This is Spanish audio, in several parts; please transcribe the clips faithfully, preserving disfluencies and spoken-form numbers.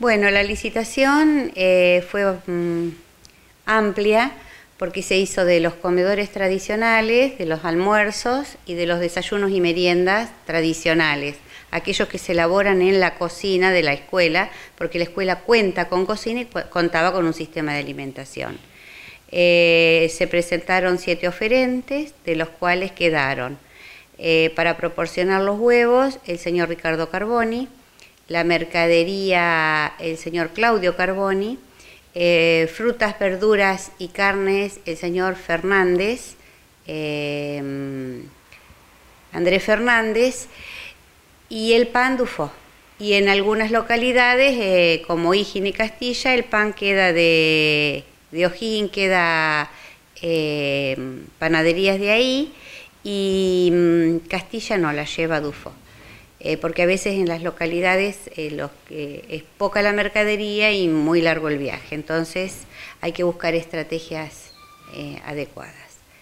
Bueno, la licitación eh, fue mm, amplia porque se hizo de los comedores tradicionales, de los almuerzos y de los desayunos y meriendas tradicionales, aquellos que se elaboran en la cocina de la escuela, porque la escuela cuenta con cocina y contaba con un sistema de alimentación. Eh, se presentaron siete oferentes, de los cuales quedaron eh, para proporcionar los huevos el señor Ricardo Carboni, la mercadería el señor Claudio Carboni, eh, frutas, verduras y carnes el señor Fernández, eh, Andrés Fernández, y el pan Dufo. Y en algunas localidades, eh, como Higín y Castilla, el pan queda de, de O'Higgins, queda eh, panaderías de ahí, y mm, Castilla no la lleva Dufo. Eh, porque a veces en las localidades eh, los, eh, es poca la mercadería y muy largo el viaje, entonces hay que buscar estrategias eh, adecuadas.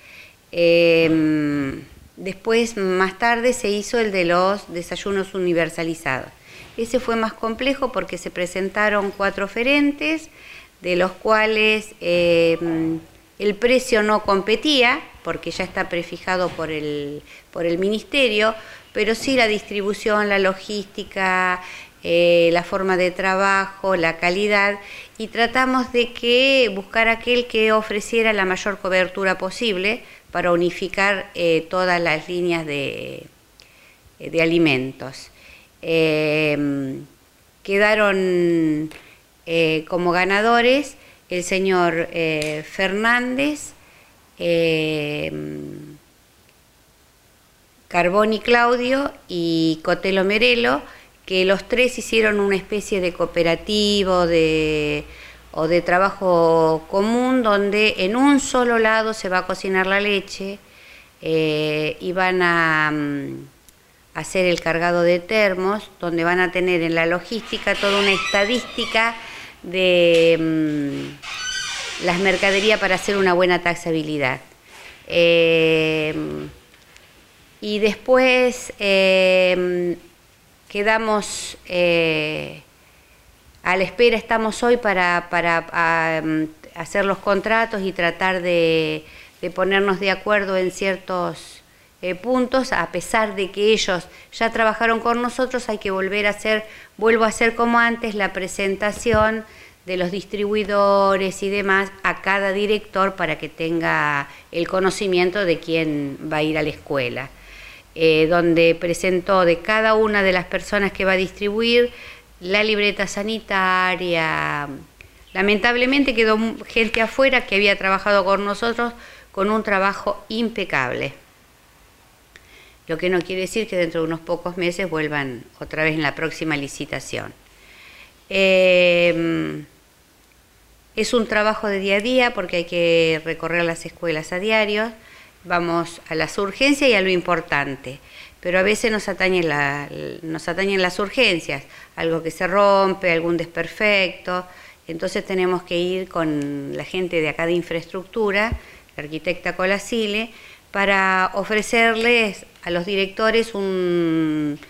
Eh, después, más tarde, se hizo el de los desayunos universalizados. Ese fue más complejo porque se presentaron cuatro oferentes, de los cuales eh, el precio no competía, porque ya está prefijado por el, por el Ministerio, pero sí la distribución, la logística, eh, la forma de trabajo, la calidad, y tratamos de que buscar aquel que ofreciera la mayor cobertura posible para unificar eh, todas las líneas de, de alimentos. Eh, quedaron eh, como ganadores el señor eh, Fernández, eh, Carboni Claudio y Cotelo Merelo, que los tres hicieron una especie de cooperativo de, o de trabajo común, donde en un solo lado se va a cocinar la leche eh, y van a um, hacer el cargado de termos, donde van a tener en la logística toda una estadística de um, las mercaderías para hacer una buena taxabilidad. Eh, Y después eh, quedamos eh, a la espera, estamos hoy para, para a, a hacer los contratos y tratar de, de ponernos de acuerdo en ciertos eh, puntos, a pesar de que ellos ya trabajaron con nosotros, hay que volver a hacer, vuelvo a hacer como antes, la presentación de los distribuidores y demás a cada director para que tenga el conocimiento de quién va a ir a la escuela. Eh, donde presentó de cada una de las personas que va a distribuir la libreta sanitaria. Lamentablemente quedó gente afuera que había trabajado con nosotros con un trabajo impecable. Lo que no quiere decir que dentro de unos pocos meses vuelvan otra vez en la próxima licitación. Eh, es un trabajo de día a día porque hay que recorrer las escuelas a diario. Vamos a las urgencias y a lo importante, pero a veces nos atañen, la, nos atañen las urgencias, algo que se rompe, algún desperfecto, entonces tenemos que ir con la gente de acá de infraestructura, la arquitecta Colasile, para ofrecerles a los directores un,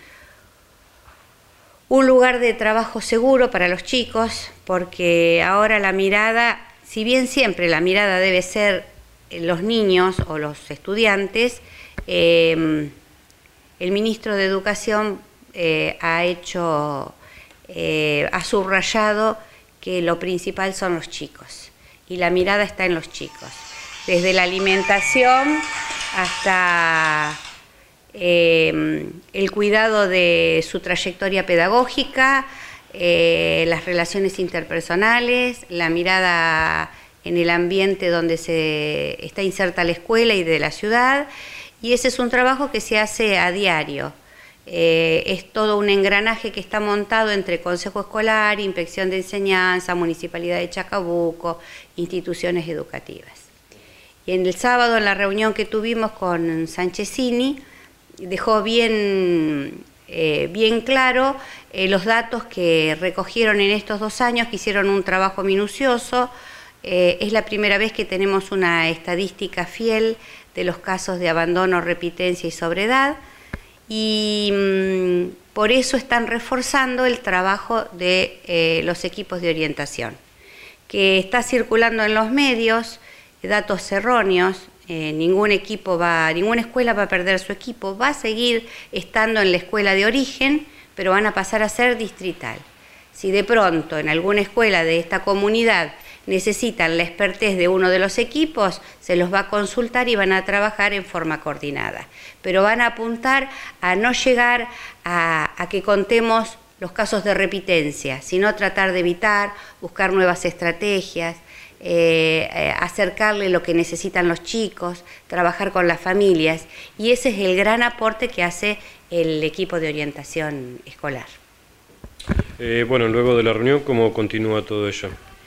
un lugar de trabajo seguro para los chicos, porque ahora la mirada, si bien siempre la mirada debe ser los niños o los estudiantes, eh, el ministro de Educación eh, ha hecho, eh, ha subrayado que lo principal son los chicos y la mirada está en los chicos, desde la alimentación hasta eh, el cuidado de su trayectoria pedagógica, eh, las relaciones interpersonales, la mirada en el ambiente donde se está inserta la escuela y de la ciudad, y ese es un trabajo que se hace a diario. Eh, es todo un engranaje que está montado entre Consejo Escolar, Inspección de Enseñanza, Municipalidad de Chacabuco, instituciones educativas. Y en el sábado, en la reunión que tuvimos con Sanchezini, dejó bien, eh, bien claro eh, los datos que recogieron en estos dos años, que hicieron un trabajo minucioso. Eh, es la primera vez que tenemos una estadística fiel de los casos de abandono, repitencia y sobredad. Y mmm, por eso están reforzando el trabajo de eh, los equipos de orientación, que está circulando en los medios datos erróneos. Eh, ningún equipo va, ninguna escuela va a perder su equipo, va a seguir estando en la escuela de origen, pero van a pasar a ser distrital. Si de pronto en alguna escuela de esta comunidad necesitan la expertez de uno de los equipos, se los va a consultar y van a trabajar en forma coordinada. Pero van a apuntar a no llegar a, a que contemos los casos de repitencia, sino tratar de evitar, buscar nuevas estrategias, eh, eh, acercarle lo que necesitan los chicos, trabajar con las familias, y ese es el gran aporte que hace el equipo de orientación escolar. Eh, bueno, luego de la reunión, ¿cómo continúa todo ello?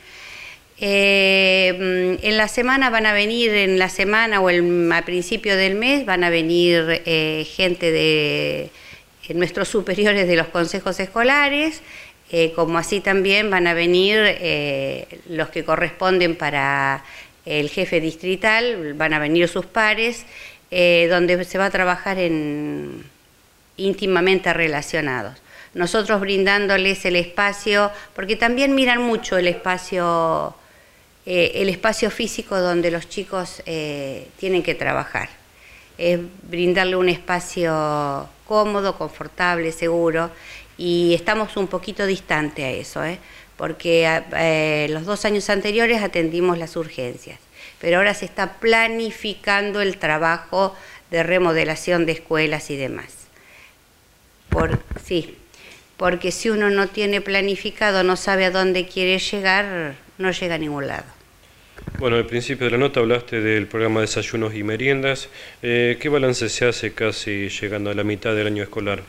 Eh, en la semana van a venir, en la semana o el, a principio del mes, van a venir eh, gente de eh, nuestros superiores de los consejos escolares, eh, como así también van a venir eh, los que corresponden para el jefe distrital, van a venir sus pares, eh, donde se va a trabajar en, íntimamente relacionados. Nosotros brindándoles el espacio, porque también miran mucho el espacio, eh, el espacio físico donde los chicos eh, tienen que trabajar. Es brindarle un espacio cómodo, confortable, seguro, y estamos un poquito distante a eso, ¿eh? porque eh, los dos años anteriores atendimos las urgencias, pero ahora se está planificando el trabajo de remodelación de escuelas y demás. Por, sí. Porque si uno no tiene planificado, no sabe a dónde quiere llegar, no llega a ningún lado. Bueno, al principio de la nota hablaste del programa de desayunos y meriendas. Eh, ¿Qué balance se hace casi llegando a la mitad del año escolar?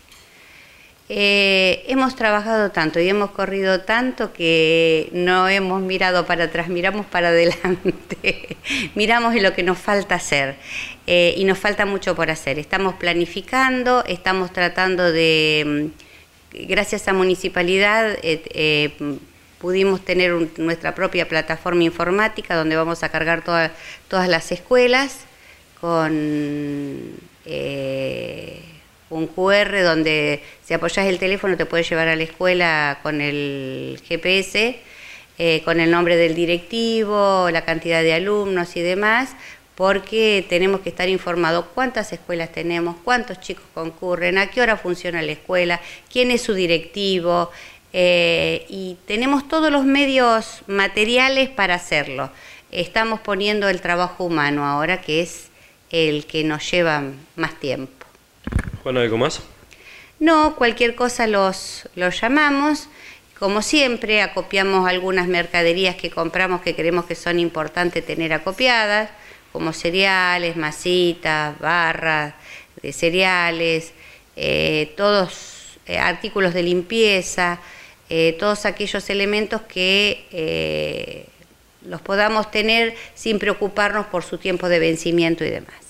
Eh, hemos trabajado tanto y hemos corrido tanto que no hemos mirado para atrás, miramos para adelante, miramos en lo que nos falta hacer eh, y nos falta mucho por hacer. Estamos planificando, estamos tratando de... Gracias a Municipalidad eh, eh, pudimos tener un, nuestra propia plataforma informática donde vamos a cargar toda, todas las escuelas con eh, un cu erre donde si apoyas el teléfono te puedes llevar a la escuela con el ge pe ese, eh, con el nombre del directivo, la cantidad de alumnos y demás, porque tenemos que estar informados cuántas escuelas tenemos, cuántos chicos concurren, a qué hora funciona la escuela, quién es su directivo, eh, y tenemos todos los medios materiales para hacerlo. Estamos poniendo el trabajo humano ahora, que es el que nos lleva más tiempo. ¿Juan, algo más? No, cualquier cosa los, los llamamos. Como siempre, acopiamos algunas mercaderías que compramos que creemos que son importantes tener acopiadas, como cereales, masitas, barras de cereales, eh, todos eh, artículos de limpieza, eh, todos aquellos elementos que eh, los podamos tener sin preocuparnos por su tiempo de vencimiento y demás.